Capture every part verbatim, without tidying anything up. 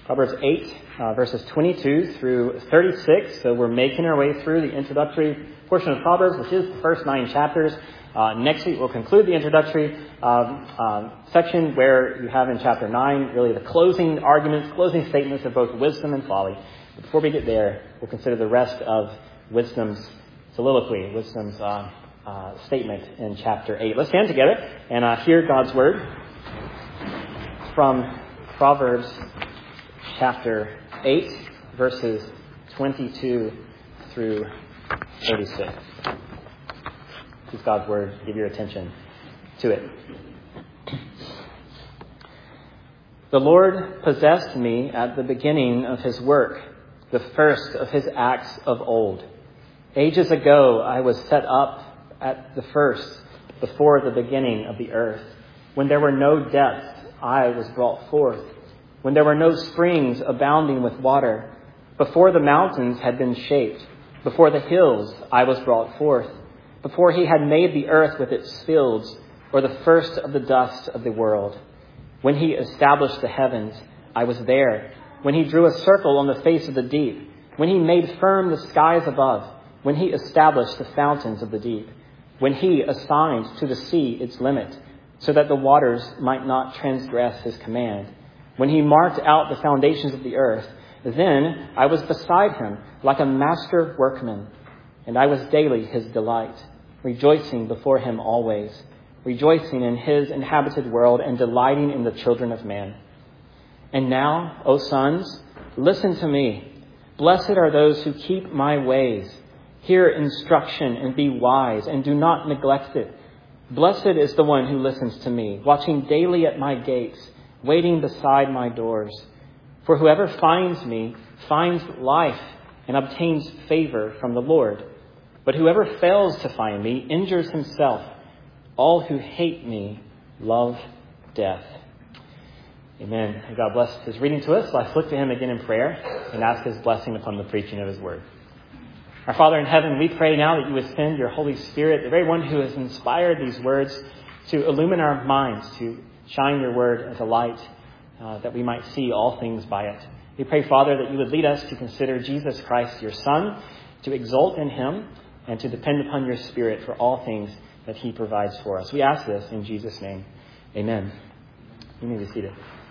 Proverbs eight, uh, verses twenty-two through thirty-six. So we're making our way through the introductory portion of Proverbs, which is the first nine chapters. Uh, next week we'll conclude the introductory um, um, section where you have in chapter nine really the closing arguments, closing statements of both wisdom and folly. But before we get there, we'll consider the rest of wisdom's soliloquy, wisdom's uh, uh, statement in chapter eight. Let's stand together and uh, hear God's word from Proverbs chapter eight, verses twenty-two through thirty-six. Please, God's word, give your attention to it. The Lord possessed me at the beginning of his work, the first of his acts of old. Ages ago I was set up at the first, before the beginning of the earth. When there were no depths, I was brought forth. When there were no springs abounding with water, before the mountains had been shaped, before the hills I was brought forth, before he had made the earth with its fields, or the first of the dust of the world. When he established the heavens, I was there. When he drew a circle on the face of the deep, when he made firm the skies above, when he established the fountains of the deep, when he assigned to the sea its limit, so that the waters might not transgress his command. When he marked out the foundations of the earth, then I was beside him like a master workman, and I was daily his delight, rejoicing before him always, rejoicing in his inhabited world and delighting in the children of man. And now, O sons, listen to me. Blessed are those who keep my ways. Hear instruction and be wise, and do not neglect it. Blessed is the one who listens to me, watching daily at my gates, waiting beside my doors. For whoever finds me finds life and obtains favor from the Lord. But whoever fails to find me injures himself. All who hate me love death. Amen. And God bless his reading to us. Let's look to him again in prayer and ask his blessing upon the preaching of his word. Our Father in heaven, we pray now that you would send your Holy Spirit, the very one who has inspired these words, to illumine our minds, to shine your word as a light, uh, that we might see all things by it. We pray, Father, that you would lead us to consider Jesus Christ, your Son, to exult in him, and to depend upon your Spirit for all things that he provides for us. We ask this in Jesus' name. Amen. You may be seated.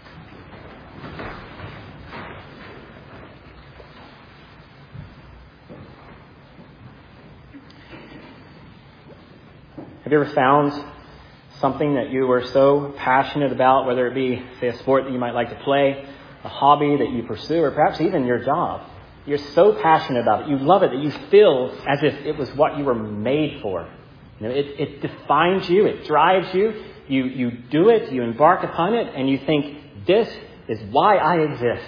Have you ever found something that you were so passionate about, whether it be, say, a sport that you might like to play, a hobby that you pursue, or perhaps even your job? You're so passionate about it. You love it that you feel as if it was what you were made for. You know, it, it defines you. It drives you. You, you do it. You embark upon it. And you think, this is why I exist.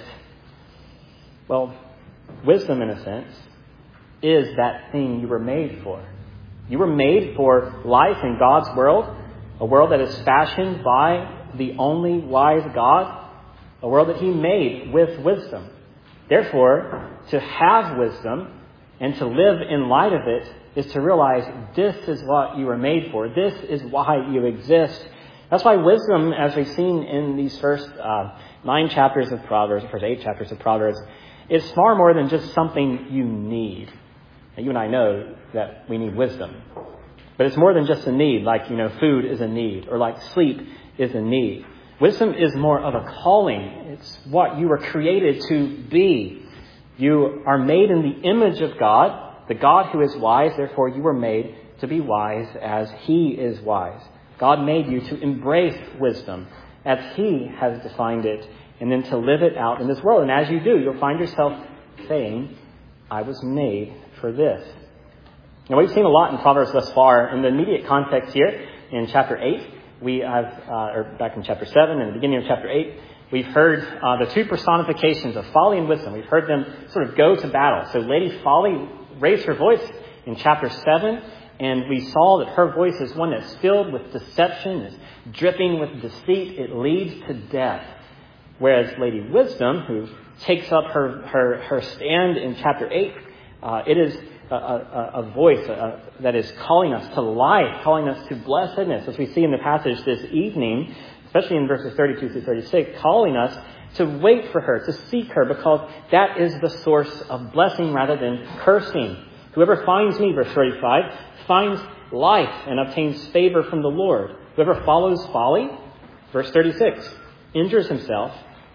Well, wisdom, in a sense, is that thing you were made for. You were made for life in God's world, a world that is fashioned by the only wise God, a world that he made with wisdom. Therefore, to have wisdom and to live in light of it is to realize this is what you were made for. This is why you exist. That's why wisdom, as we've seen in these first uh, nine chapters of Proverbs, the first eight chapters of Proverbs, is far more than just something you need. Now, you and I know that we need wisdom. But it's more than just a need, like, you know, food is a need, or like sleep is a need. Wisdom is more of a calling. It's what you were created to be. You are made in the image of God, the God who is wise. Therefore, you were made to be wise as he is wise. God made you to embrace wisdom as he has defined it, and then to live it out in this world. And as you do, you'll find yourself saying, I was made for this. Now, we've seen a lot in Proverbs thus far. In the immediate context here, in chapter eight, we have, uh, or back in chapter seven and the beginning of chapter eight, we've heard uh, the two personifications of folly and wisdom. We've heard them sort of go to battle. So Lady Folly raised her voice in chapter seven, and we saw that her voice is one that's filled with deception, is dripping with deceit. It leads to death. Whereas Lady Wisdom, who takes up her, her, her stand in chapter eight, uh, it is a, a, a voice uh, that is calling us to life, calling us to blessedness, as we see in the passage this evening, especially in verses thirty-two through thirty-six, calling us to wait for her, to seek her, because that is the source of blessing rather than cursing. Whoever finds me, verse thirty-five, finds life and obtains favor from the Lord. Whoever follows folly, verse thirty-six, injures himself,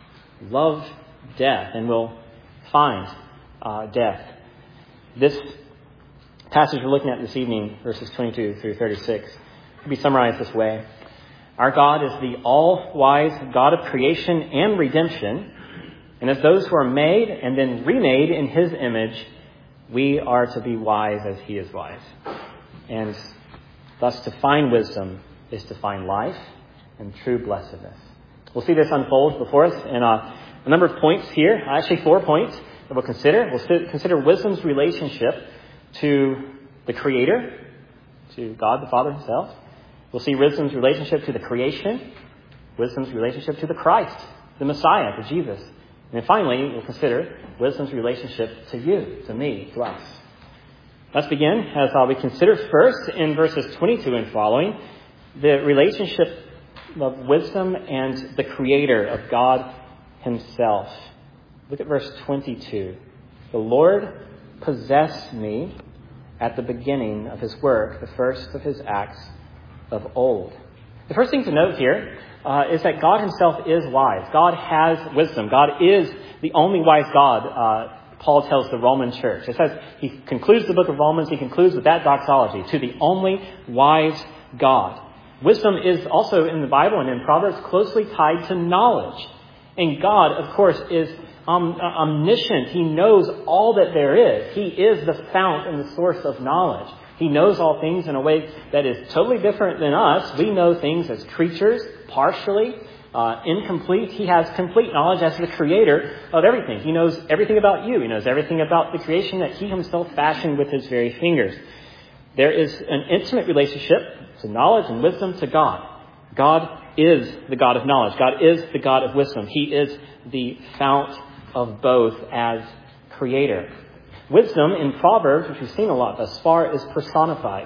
love death, and will find uh, death. This passage we're looking at this evening, verses twenty-two through thirty-six, can be summarized this way. Our God is the all-wise God of creation and redemption. And as those who are made and then remade in his image, we are to be wise as he is wise. And thus to find wisdom is to find life and true blessedness. We'll see this unfold before us in a, a number of points here. Actually, four points that we'll consider. We'll consider wisdom's relationship to the Creator, to God the Father himself. We'll see wisdom's relationship to the creation, wisdom's relationship to the Christ, the Messiah, to Jesus. And then finally, we'll consider wisdom's relationship to you, to me, to us. Let's begin as uh, we consider first in verses twenty-two and following the relationship of wisdom and the Creator, of God himself. Look at verse twenty-two. The Lord possessed me at the beginning of his work, the first of his acts of old. The first thing to note here uh, is that God himself is wise. God has wisdom. God is the only wise God, uh, Paul tells the Roman church. It says, he concludes the book of Romans, he concludes with that doxology, to the only wise God. Wisdom is also in the Bible and in Proverbs closely tied to knowledge. And God, of course, is um, omniscient. He knows all that there is. He is the fount and the source of knowledge. He knows all things in a way that is totally different than us. We know things as creatures, partially, uh, incomplete. He has complete knowledge as the creator of everything. He knows everything about you. He knows everything about the creation that he himself fashioned with his very fingers. There is an intimate relationship to knowledge and wisdom to God. God is the God of knowledge. God is the God of wisdom. He is the fount of both as creator. Wisdom in Proverbs, which we've seen a lot thus far, is personified.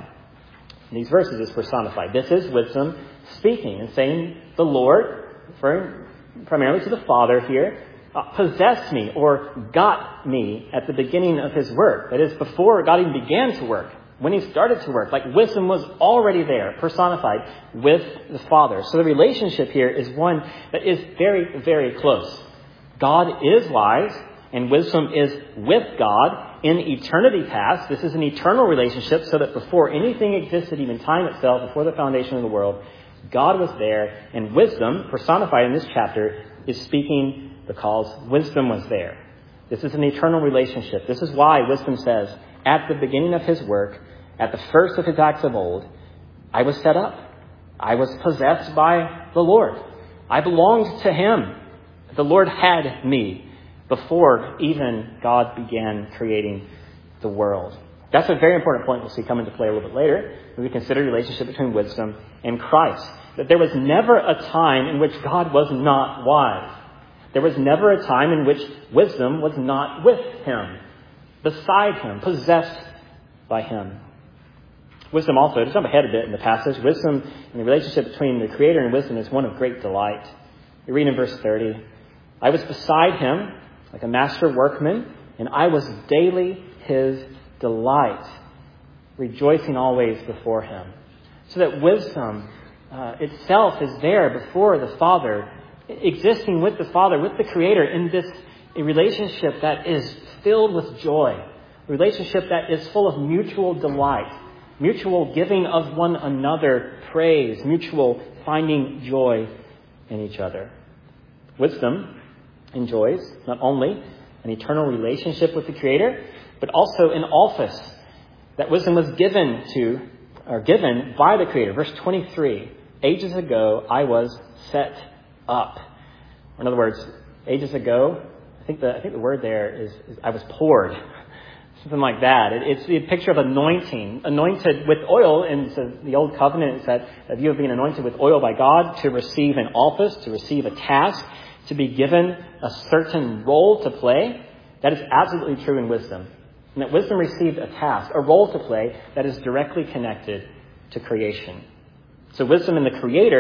In these verses is personified. This is wisdom speaking and saying, the Lord, referring primarily to the Father here, uh, possessed me or got me at the beginning of his work. That is, before God even began to work, when he started to work. Like wisdom was already there, personified with the Father. So the relationship here is one that is very, very close. God is wise, and wisdom is with God in eternity past. This is an eternal relationship, so that before anything existed, even time itself, before the foundation of the world, God was there, and wisdom, personified in this chapter, is speaking because wisdom was there. This is an eternal relationship. This is why wisdom says, at the beginning of his work, at the first of his acts of old, I was set up. I was possessed by the Lord. I belonged to him. The Lord had me before even God began creating the world. That's a very important point we'll see come into play a little bit later when we consider the relationship between wisdom and Christ. That there was never a time in which God was not wise. There was never a time in which wisdom was not with him, beside him, possessed by him. Wisdom also, to jump ahead a bit in the passage, wisdom and the relationship between the Creator and wisdom is one of great delight. We read in verse thirty, I was beside him like a master workman, and I was daily his delight, rejoicing always before him. So that wisdom uh, itself is there before the Father, existing with the Father, with the Creator, in this a relationship that is filled with joy, a relationship that is full of mutual delight, mutual giving of one another praise, mutual finding joy in each other. Wisdom enjoys not only an eternal relationship with the Creator, but also an office that wisdom was given to, or given by the Creator. Verse twenty-three, ages ago I was set up. In other words, ages ago, I think the I think the word there is, is I was poured. Something like that. It, it's the picture of anointing, anointed with oil. In the, the Old Covenant, it's that if you have been anointed with oil by God to receive an office, to receive a task, to be given a certain role to play. That is absolutely true in wisdom. And that wisdom received a task, a role to play that is directly connected to creation. So wisdom and the Creator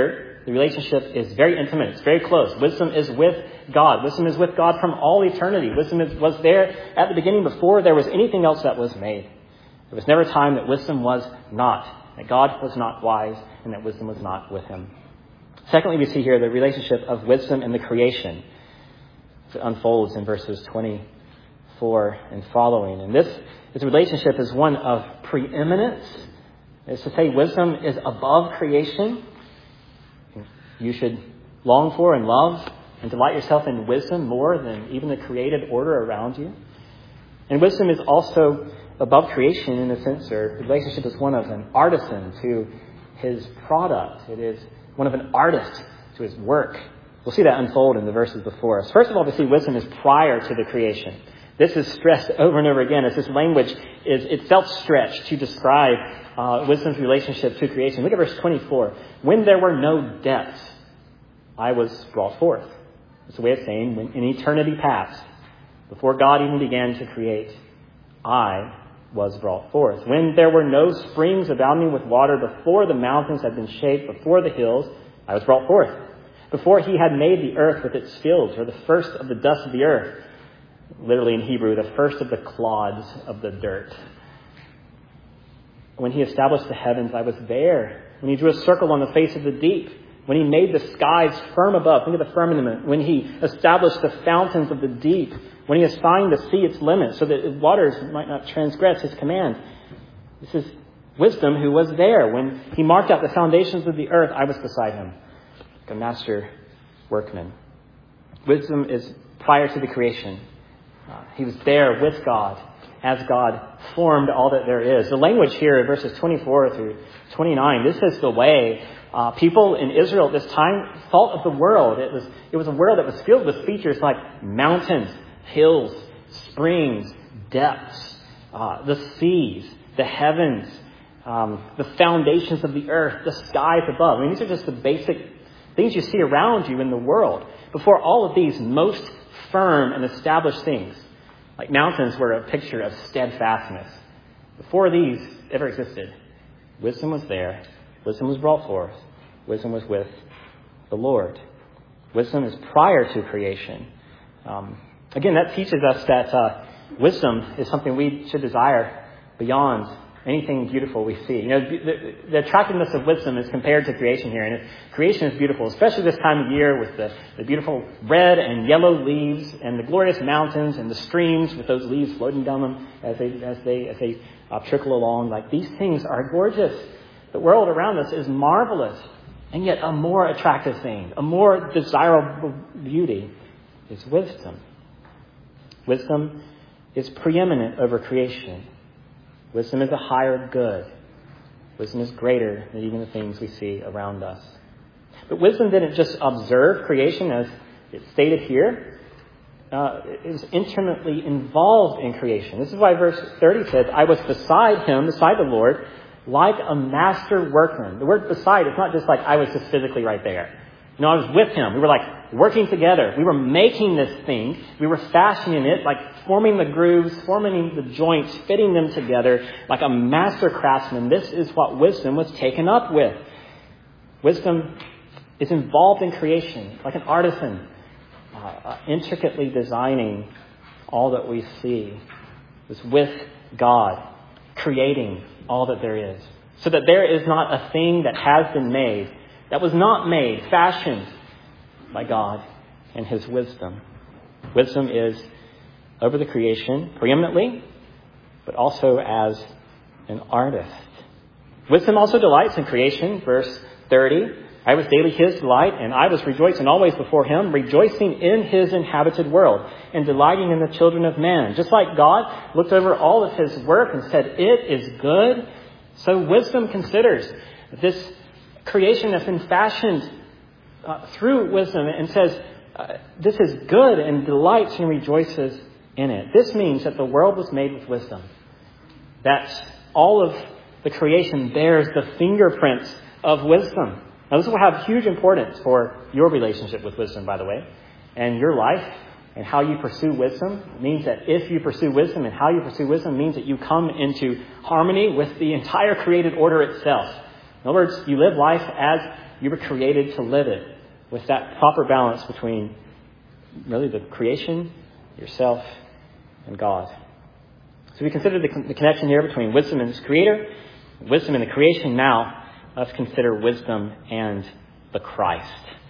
the relationship is very intimate. It's very close. Wisdom is with God. Wisdom is with God from all eternity. Wisdom is, was there at the beginning before there was anything else that was made. There was never a time that wisdom was not, that God was not wise, and that wisdom was not with him. Secondly, we see here the relationship of wisdom and the creation. It unfolds in verses twenty-four and following. And this, this relationship is one of preeminence. It's to say wisdom is above creation. You should long for and love and delight yourself in wisdom more than even the created order around you. And wisdom is also above creation in a sense, or the relationship is one of an artisan to his product. It is one of an artist to his work. We'll see that unfold in the verses before us. First of all, we see wisdom is prior to the creation. This is stressed over and over again as this language is itself stretched to describe uh, wisdom's relationship to creation. Look at verse twenty-four. When there were no depths, I was brought forth. It's a way of saying when in eternity past, before God even began to create, I was brought forth. When there were no springs abounding with water, before the mountains had been shaped, before the hills, I was brought forth. Before he had made the earth with its fields, or the first of the dust of the earth. Literally in Hebrew, the first of the clods of the dirt. When he established the heavens, I was there. When he drew a circle on the face of the deep. When he made the skies firm above. Think of the firmament. When he established the fountains of the deep. When he assigned the sea its limits so that waters might not transgress his command. This is wisdom who was there. When he marked out the foundations of the earth, I was beside him. Like a master workman. Wisdom is prior to the creation. Uh, he was there with God as God formed all that there is. The language here in verses twenty-four through twenty-nine, this is the way uh, people in Israel at this time thought of the world. It was, it was a world that was filled with features like mountains, hills, springs, depths, uh, the seas, the heavens, um, the foundations of the earth, the skies above. I mean, these are just the basic things you see around you in the world. Before all of these most firm and established things, like mountains were a picture of steadfastness. Before these ever existed, wisdom was there. Wisdom was brought forth. Wisdom was with the Lord. Wisdom is prior to creation. Um, again, that teaches us that uh, wisdom is something we should desire beyond anything beautiful we see. You know, the, the attractiveness of wisdom is compared to creation here. And it, creation is beautiful, especially this time of year with the, the beautiful red and yellow leaves and the glorious mountains and the streams with those leaves floating down them as they as they as they uh, trickle along. Like, these things are gorgeous. The world around us is marvelous. And yet a more attractive thing, a more desirable beauty is wisdom. Wisdom is preeminent over creation. Wisdom is a higher good. Wisdom is greater than even the things we see around us. But wisdom didn't just observe creation as it's stated here. Uh, it was intimately involved in creation. This is why verse thirty says, I was beside him, beside the Lord, like a master workman. The word beside is not just like I was just physically right there. No, I was with him. We were like working together. We were making this thing. We were fashioning it, like forming the grooves, forming the joints, fitting them together like a master craftsman. This is what wisdom was taken up with. Wisdom is involved in creation, like an artisan, uh, intricately designing all that we see. It was with God, creating all that there is. So that there is not a thing that has been made that was not made, fashioned by God and his wisdom. Wisdom is over the creation preeminently, but also as an artist. Wisdom also delights in creation. Verse thirty, I was daily his delight, and I was rejoicing always before him, rejoicing in his inhabited world, and delighting in the children of man. Just like God looked over all of his work and said, it is good, so wisdom considers this creation that's been fashioned uh, through wisdom and says, uh, this is good, and delights and rejoices in it. This means that the world was made with wisdom. That all of the creation bears the fingerprints of wisdom. Now, this will have huge importance for your relationship with wisdom, by the way, and your life and how you pursue wisdom. It means that if you pursue wisdom and how you pursue wisdom means that you come into harmony with the entire created order itself. In other words, you live life as You were created to live it with that proper balance between really the creation, yourself, and God. So we consider the, the connection here between wisdom and its creator, wisdom and the creation. Now, let's consider wisdom and the Christ.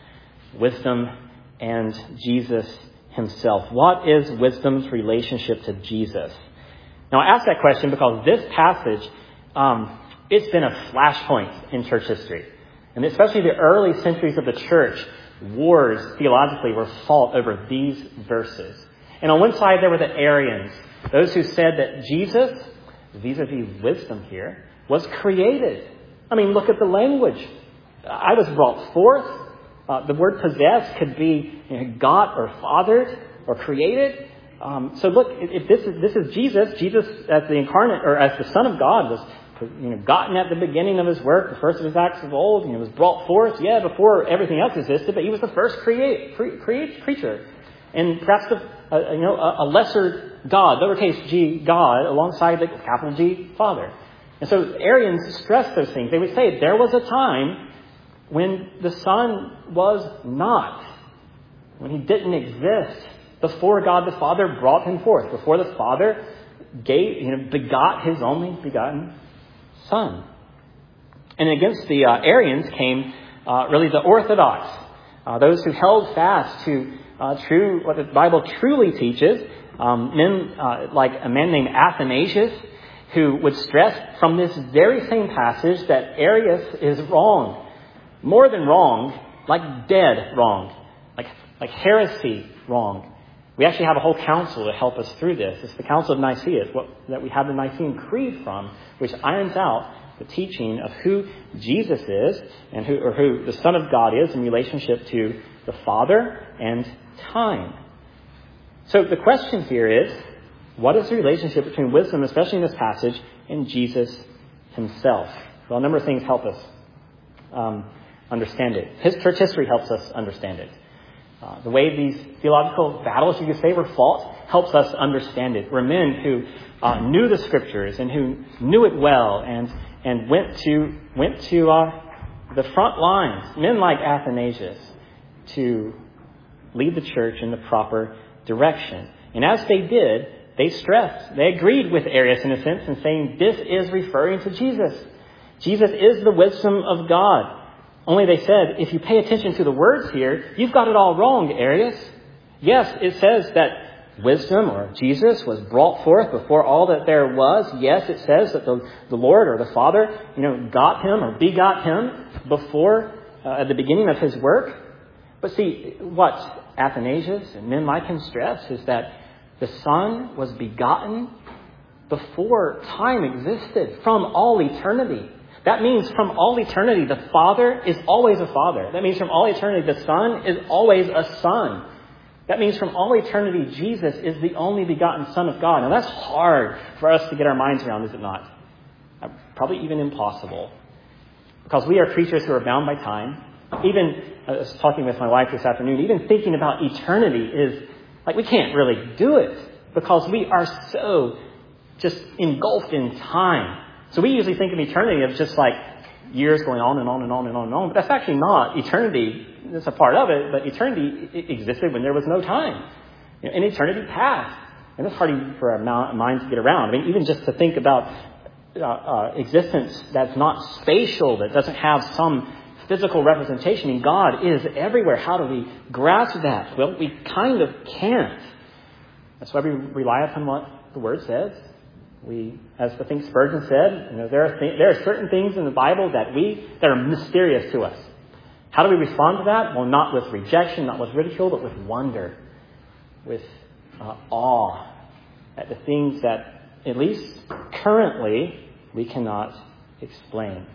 Wisdom and Jesus himself. What is wisdom's relationship to Jesus? Now, I ask that question because this passage, um, it's been a flashpoint in church history. And especially the early centuries of the church, wars theologically were fought over these verses. And on one side, there were the Arians, those who said that Jesus, vis-a-vis wisdom here, was created. I mean, look at the language. I was brought forth. Uh, the word possessed could be you know, got or fathered or created. Um, so look, if this is this is Jesus, Jesus as the incarnate or as the Son of God was you know gotten at the beginning of his work, the first of his acts of old, you know, was brought forth, yeah, before everything else existed, but he was the first create, cre- create creature, and perhaps the uh, you know a, a lesser God, lowercase g God, alongside the capital G Father. And so Arians stressed those things. They would say there was a time when the Son was not, when he didn't exist, before God the Father brought him forth, before the Father gave, you know, begot his only begotten Son. And against the uh, Arians came uh, really the Orthodox, uh, those who held fast to uh, true what the Bible truly teaches. Um, men uh, like a man named Athanasius, who would stress from this very same passage that Arius is wrong. More than wrong, like dead wrong, like like heresy wrong. We actually have a whole council to help us through this. It's the Council of Nicaea, it's what, that we have the Nicene Creed from, which irons out the teaching of who Jesus is and who or who the Son of God is in relationship to the Father and time. So the question here is, what is the relationship between wisdom, especially in this passage, and Jesus himself? Well, a number of things help us um, understand it. His church history helps us understand it. Uh, the way these theological battles, you could say, were fought helps us understand it. We're men who uh, knew the Scriptures and who knew it well and and went to went to uh, the front lines, men like Athanasius, to lead the church in the proper direction. And as they did, they stressed, they agreed with Arius in a sense in saying this is referring to Jesus. Jesus is the wisdom of God. Only they said, if you pay attention to the words here, you've got it all wrong, Arius. Yes, it says that wisdom or Jesus was brought forth before all that there was. Yes, it says that the, the Lord or the Father, you know, got him or begot him before uh, at the beginning of his work. But see, what Athanasius and men like him stress is that the Son was begotten before time existed, from all eternity. That means from all eternity, the Father is always a Father. That means from all eternity, the Son is always a Son. That means from all eternity, Jesus is the only begotten Son of God. Now that's hard for us to get our minds around, is it not? Probably even impossible. Because we are creatures who are bound by time. Even, I was talking with my wife this afternoon, even thinking about eternity is, like, we can't really do it. Because we are so just engulfed in time. So we usually think of eternity as just like years going on and on and on and on and on. But that's actually not eternity. That's a part of it. But eternity existed when there was no time. You know, and eternity passed. And that's hard for our minds to get around. I mean, even just to think about uh, uh, existence that's not spatial, that doesn't have some physical representation. And God is everywhere. How do we grasp that? Well, we kind of can't. That's why we rely upon what the Word says. We, as I think Spurgeon said, you know, there are th- there are certain things in the Bible that we that are mysterious to us. How do we respond to that? Well, not with rejection, not with ridicule, but with wonder, with uh, awe at the things that, at least currently, we cannot explain.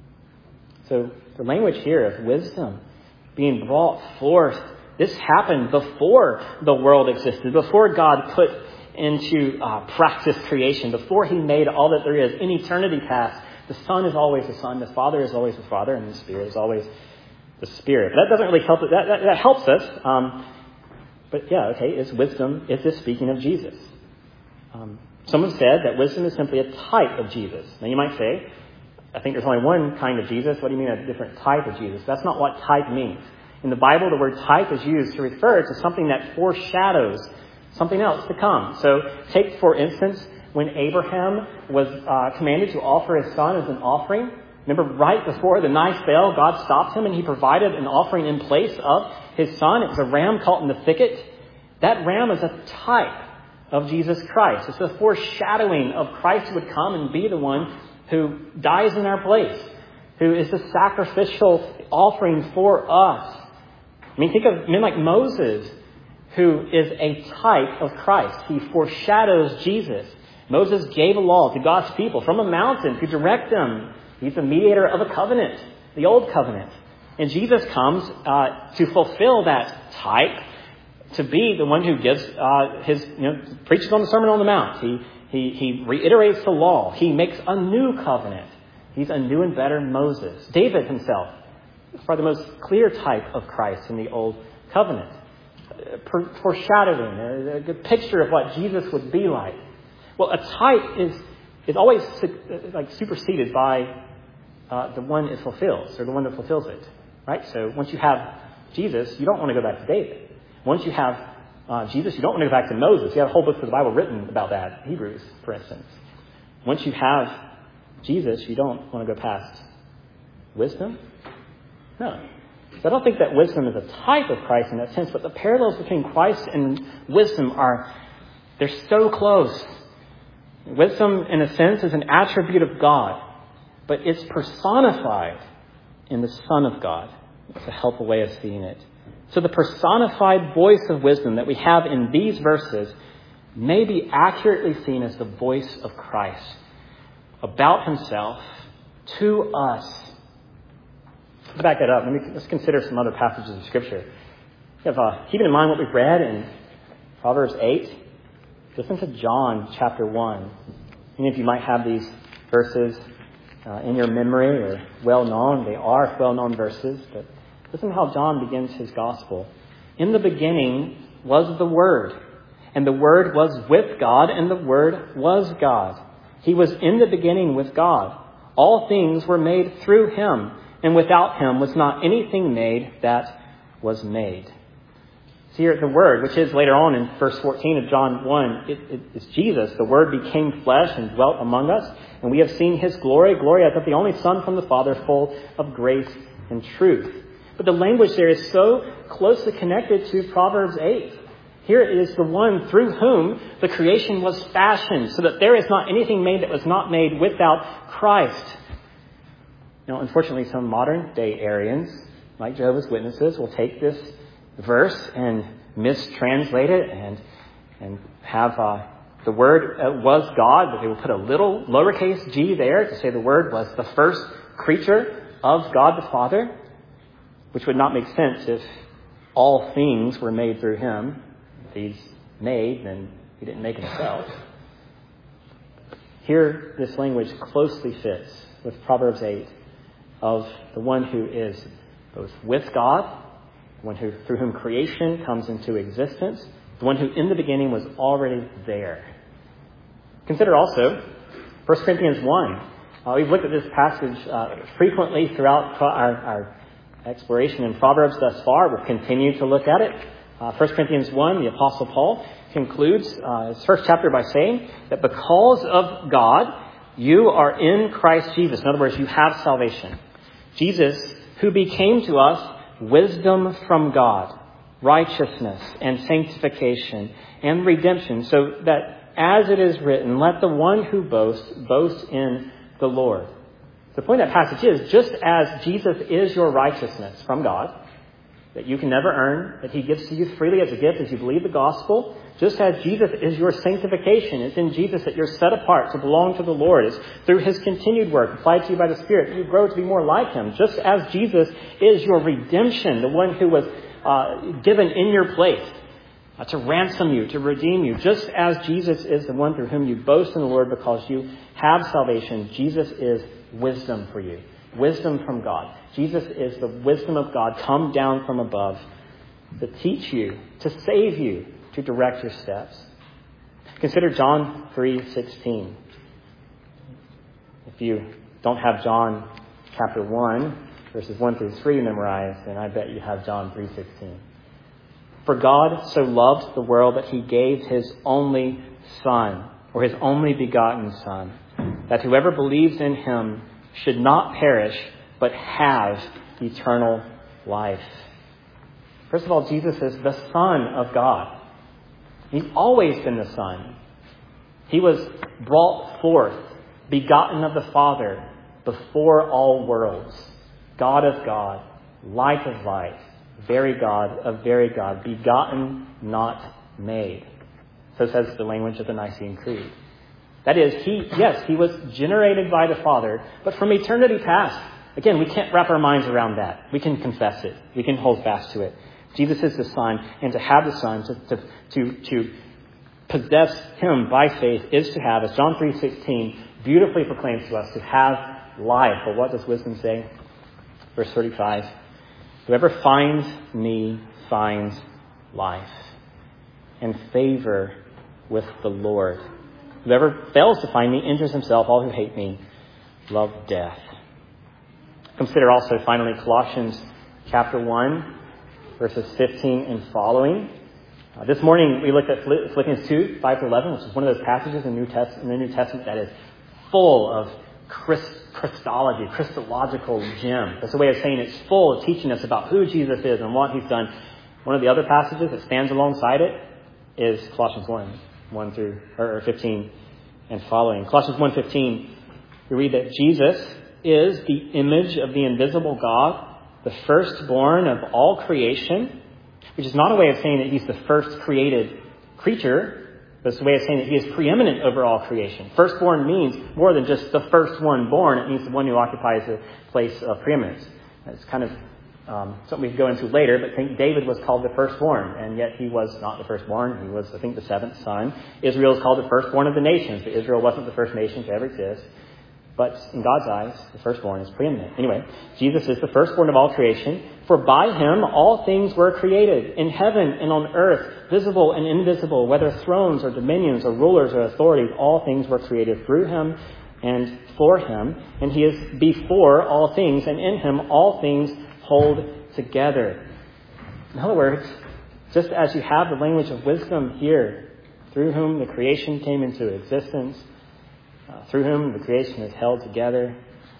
So the language here of wisdom being brought forth, this happened before the world existed, before God put into uh, practice creation, before he made all that there is in eternity past. The Son is always the Son, the Father is always the Father, and the Spirit is always the Spirit. That doesn't really help. That, that, that helps us. Um, but yeah, okay, is wisdom, is this speaking of Jesus? Um, someone said that wisdom is simply a type of Jesus. Now you might say, I think there's only one kind of Jesus. What do you mean a different type of Jesus? That's not what type means. In the Bible, the word type is used to refer to something that foreshadows something else to come. So take, for instance, when Abraham was uh, commanded to offer his son as an offering. Remember, right before the knife fell, God stopped him and he provided an offering in place of his son. It was a ram caught in the thicket. That ram is a type of Jesus Christ. It's a foreshadowing of Christ who would come and be the one who dies in our place, who is the sacrificial offering for us. I mean, think of men like Moses, who is a type of Christ. He foreshadows Jesus. Moses gave a law to God's people from a mountain to direct them. He's the mediator of a covenant, the old covenant. And Jesus comes uh, to fulfill that type, to be the one who gives uh, his, you know, preaches on the Sermon on the Mount. He, he, he reiterates the law. He makes a new covenant. He's a new and better Moses. David himself is probably the most clear type of Christ in the old covenant. Foreshadowing, a good picture of what Jesus would be like. Well, a type is is always like superseded by uh, the one it fulfills, or the one that fulfills it, right? So once you have Jesus, you don't want to go back to David. Once you have uh, Jesus, you don't want to go back to Moses. You have a whole book of the Bible written about that, Hebrews, for instance. Once you have Jesus, you don't want to go past wisdom. No. So I don't think that wisdom is a type of Christ in that sense, but the parallels between Christ and wisdom are, they're so close. Wisdom, in a sense, is an attribute of God, but it's personified in the Son of God. It's a helpful way of seeing it. So the personified voice of wisdom that we have in these verses may be accurately seen as the voice of Christ about himself to us. To back that up, let me, let's consider some other passages of Scripture. You have, uh, keeping in mind what we've read in Proverbs eight, listen to John chapter one. Many of you might have these verses uh, in your memory or well known. They are well known verses, but listen to how John begins his gospel. In the beginning was the Word, and the Word was with God, and the Word was God. He was in the beginning with God. All things were made through him, and without him was not anything made that was made. So here, the Word, which is later on in verse fourteen of John one, it, it, it's Jesus. The Word became flesh and dwelt among us, and we have seen his glory, glory as of the only Son from the Father, full of grace and truth. But the language there is so closely connected to Proverbs eight. Here it is the one through whom the creation was fashioned, so that there is not anything made that was not made without Christ. Now, unfortunately, some modern day Arians, like Jehovah's Witnesses, will take this verse and mistranslate it and and have uh, the Word uh, was God, but they will put a little lowercase g there to say the Word was the first creature of God the Father, which would not make sense if all things were made through him. If he's made, then he didn't make himself. Here, this language closely fits with Proverbs eight of the one who is both with God, the one who through whom creation comes into existence, the one who in the beginning was already there. Consider also First Corinthians one. Uh, we've looked at this passage uh, frequently throughout our, our exploration in Proverbs thus far. We'll continue to look at it. Uh, First Corinthians one, the Apostle Paul concludes uh, his first chapter by saying that because of God, you are in Christ Jesus. In other words, you have salvation. Jesus, who became to us wisdom from God, righteousness and sanctification and redemption, so that as it is written, let the one who boasts, boast in the Lord. The point of that passage is, just as Jesus is your righteousness from God, that you can never earn, that he gives to you freely as a gift as you believe the gospel, just as Jesus is your sanctification, it's in Jesus that you're set apart to belong to the Lord. It's through his continued work applied to you by the Spirit you grow to be more like him. Just as Jesus is your redemption, the one who was uh, given in your place uh, to ransom you, to redeem you. Just as Jesus is the one through whom you boast in the Lord because you have salvation, Jesus is wisdom for you. Wisdom from God. Jesus is the wisdom of God come down from above to teach you, to save you, to direct your steps. Consider John three sixteen. If you don't have John chapter one, verses one through three memorized, then I bet you have John three sixteen. For God so loved the world that he gave his only Son, or his only begotten Son, that whoever believes in him should not perish, but have eternal life. First of all, Jesus is the Son of God. He's always been the Son. He was brought forth, begotten of the Father, before all worlds. God of God, light of light, very God of very God, begotten, not made. So says the language of the Nicene Creed. That is, he, yes, he was generated by the Father, but from eternity past. Again, we can't wrap our minds around that. We can confess it. We can hold fast to it. Jesus is the Son, and to have the Son, to, to, to, to possess him by faith is to have, as John three sixteen beautifully proclaims to us, to have life. But what does wisdom say? Verse thirty-five, whoever finds me finds life and favor with the Lord. Whoever fails to find me injures himself. All who hate me love death. Consider also, finally, Colossians chapter one, verses fifteen and following. Uh, this morning we looked at Philippians two, five to eleven, which is one of those passages in, New Test- in the New Testament that is full of Christ- Christology, Christological gem. That's a way of saying it's full of teaching us about who Jesus is and what he's done. One of the other passages that stands alongside it is Colossians one, one through or fifteen and following. Colossians one fifteen, we read that Jesus is the image of the invisible God, the firstborn of all creation, which is not a way of saying that he's the first created creature, but it's a way of saying that he is preeminent over all creation. Firstborn means more than just the first one born. It means the one who occupies a place of preeminence. It's kind of um, something we can go into later, but think David was called the firstborn, and yet he was not the firstborn. He was, I think, the seventh son. Israel is called the firstborn of the nations, but Israel wasn't the first nation to ever exist. But in God's eyes, the firstborn is preeminent. Anyway, Jesus is the firstborn of all creation. For by him all things were created, in heaven and on earth, visible and invisible, whether thrones or dominions or rulers or authorities, all things were created through him and for him. And he is before all things, and in him all things hold together. In other words, just as you have the language of wisdom here, through whom the creation came into existence, Uh, through whom the creation is held together,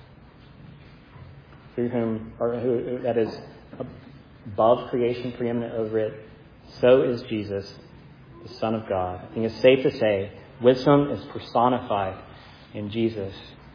through whom, or who, that is above creation, preeminent over it, so is Jesus, the Son of God. I think it's safe to say wisdom is personified in Jesus.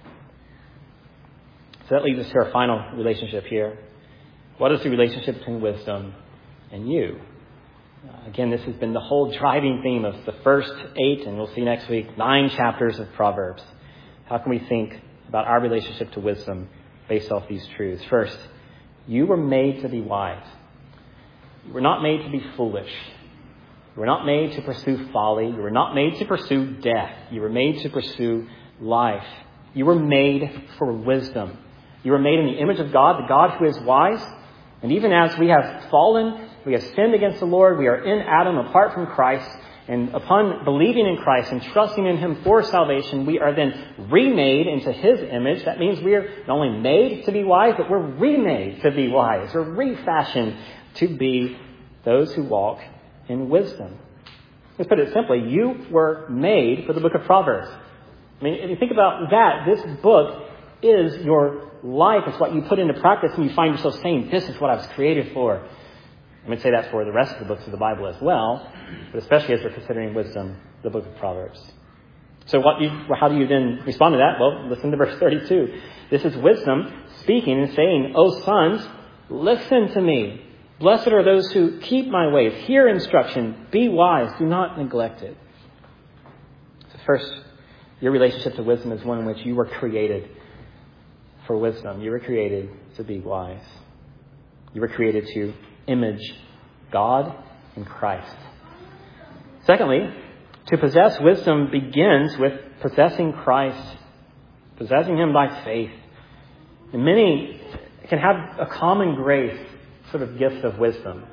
So that leads us to our final relationship here. What is the relationship between wisdom and you? Uh, again, this has been the whole driving theme of the first eight, and we'll see next week, nine chapters of Proverbs. How can we think about our relationship to wisdom based off these truths? First, you were made to be wise. You were not made to be foolish. You were not made to pursue folly. You were not made to pursue death. You were made to pursue life. You were made for wisdom. You were made in the image of God, the God who is wise. And even as we have fallen, we have sinned against the Lord, we are in Adam apart from Christ, and upon believing in Christ and trusting in him for salvation, we are then remade into his image. That means we are not only made to be wise, but we're remade to be wise. We're refashioned to be those who walk in wisdom. Let's put it simply, you were made for the book of Proverbs. I mean, if you think about that, this book is your life. It's what you put into practice, and you find yourself saying, this is what I was created for. I'm going to say that for the rest of the books of the Bible as well, but especially as we're considering wisdom, the book of Proverbs. So what you, how do you then respond to that? Well, listen to verse thirty-two. This is wisdom speaking and saying, O sons, listen to me. Blessed are those who keep my ways. Hear instruction. Be wise. Do not neglect it. So first, your relationship to wisdom is one in which you were created for wisdom. You were created to be wise. You were created to image God in Christ. Secondly, to possess wisdom begins with possessing Christ, possessing him by faith. And many can have a common grace sort of gift of wisdom.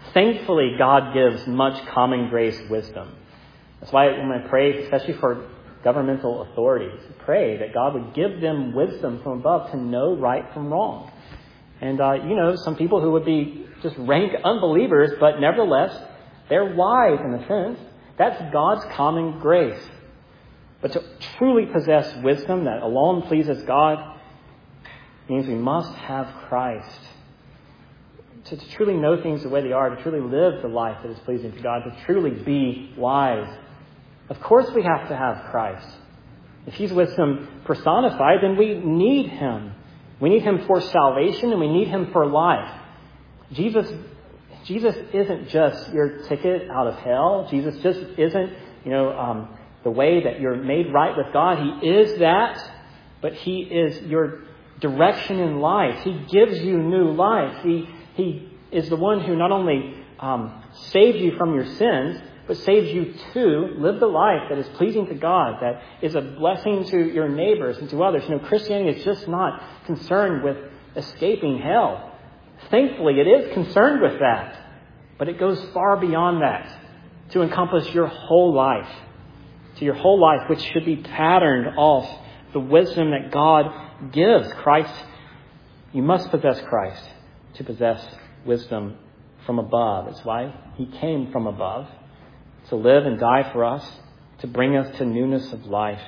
Thankfully, God gives much common grace wisdom. That's why when I pray, especially for governmental authorities. Pray that God would give them wisdom from above to know right from wrong. And, uh, you know, some people who would be just rank unbelievers, but nevertheless, they're wise in a sense. That's God's common grace. But to truly possess wisdom that alone pleases God means we must have Christ. To, to truly know things the way they are, to truly live the life that is pleasing to God, to truly be wise. Of course we have to have Christ. If He's wisdom personified, then we need Him. We need Him for salvation and we need Him for life. Jesus, Jesus isn't just your ticket out of hell. Jesus just isn't, you know, um, the way that you're made right with God. He is that, but He is your direction in life. He gives you new life. He He is the one who not only um, saves you from your sins, but saves you to live the life that is pleasing to God, that is a blessing to your neighbors and to others. You know, Christianity is just not concerned with escaping hell. Thankfully, it is concerned with that. But it goes far beyond that to encompass your whole life. To your whole life, which should be patterned off the wisdom that God gives. Christ, you must possess Christ to possess wisdom from above. That's why He came from above, to live and die for us, to bring us to newness of life.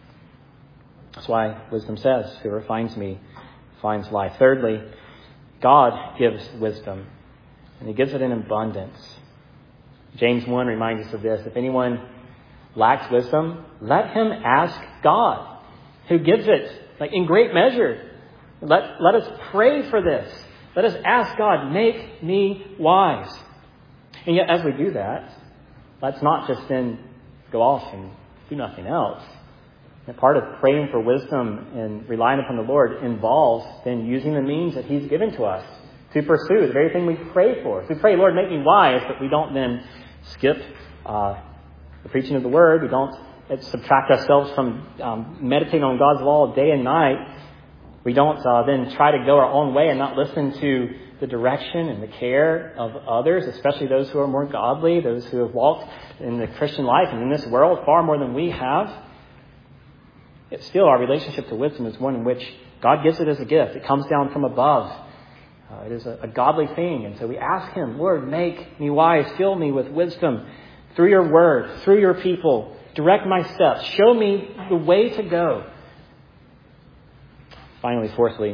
That's why wisdom says, whoever finds me finds life. Thirdly, God gives wisdom, and He gives it in abundance. James one reminds us of this. If anyone lacks wisdom, let him ask God, who gives it like in great measure. Let, let us pray for this. Let us ask God, make me wise. And yet as we do that, let's not just then go off and do nothing else. And part of praying for wisdom and relying upon the Lord involves then using the means that He's given to us to pursue the very thing we pray for. So we pray, Lord, make me wise, but we don't then skip uh, the preaching of the Word. We don't subtract ourselves from um, meditating on God's law day and night. We don't uh, then try to go our own way and not listen to the direction and the care of others, especially those who are more godly, those who have walked in the Christian life and in this world far more than we have. Yet still, our relationship to wisdom is one in which God gives it as a gift. It comes down from above. Uh, it is a, a godly thing. And so we ask Him, Lord, make me wise. Fill me with wisdom through your word, through your people. Direct my steps. Show me the way to go. Finally, fourthly,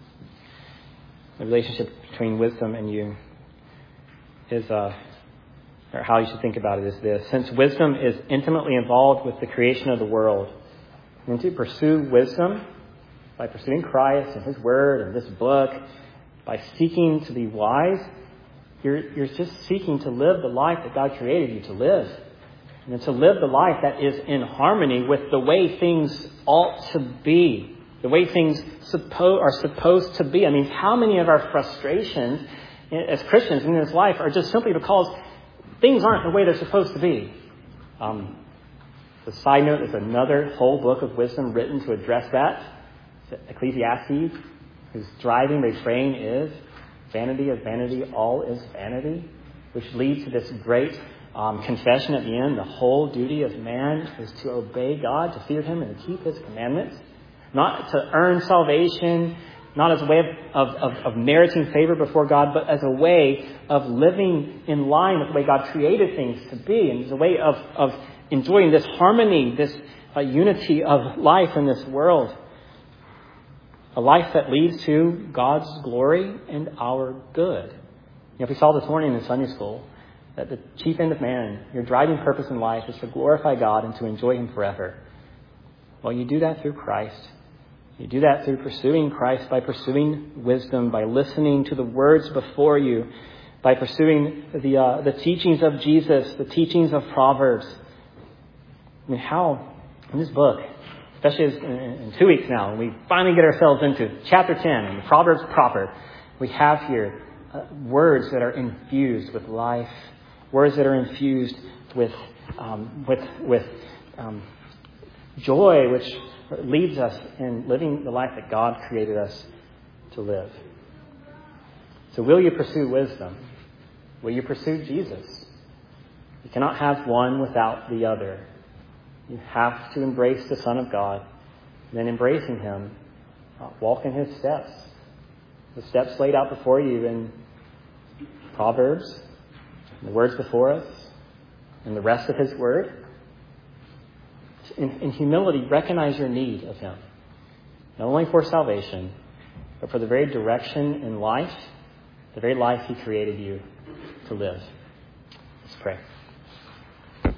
the relationship between wisdom and you is, uh, or how you should think about it is this. Since wisdom is intimately involved with the creation of the world, and to pursue wisdom by pursuing Christ and His Word and this book, by seeking to be wise, you're, you're just seeking to live the life that God created you to live. And to live the life that is in harmony with the way things ought to be. The way things suppo- are supposed to be. I mean, how many of our frustrations as Christians in this life are just simply because things aren't the way they're supposed to be? Um, as a side note, there's another whole book of wisdom written to address that. Ecclesiastes, whose driving refrain is, vanity of vanity, all is vanity, which leads to this great um, confession at the end. The whole duty of man is to obey God, to fear Him, and to keep His commandments. Not to earn salvation, not as a way of, of, of meriting favor before God, but as a way of living in line with the way God created things to be, and as a way of, of enjoying this harmony, this uh, unity of life in this world. A life that leads to God's glory and our good. You know, if we saw this morning in Sunday school that the chief end of man, your driving purpose in life is to glorify God and to enjoy Him forever. Well, you do that through Christ. You do that through pursuing Christ, by pursuing wisdom, by listening to the words before you, by pursuing the uh, the teachings of Jesus, the teachings of Proverbs. I mean, how, in this book, especially as in, in two weeks now, when we finally get ourselves into chapter ten, and the Proverbs proper, we have here uh, words that are infused with life, words that are infused with um, with with um, joy, which leads us in living the life that God created us to live. So will you pursue wisdom? Will you pursue Jesus? You cannot have one without the other. You have to embrace the Son of God. And then embracing him, uh, walk in his steps. The steps laid out before you in Proverbs, the words before us, and the rest of his word. In, in humility, recognize your need of him. Not only for salvation, but for the very direction in life, the very life he created you to live. Let's pray.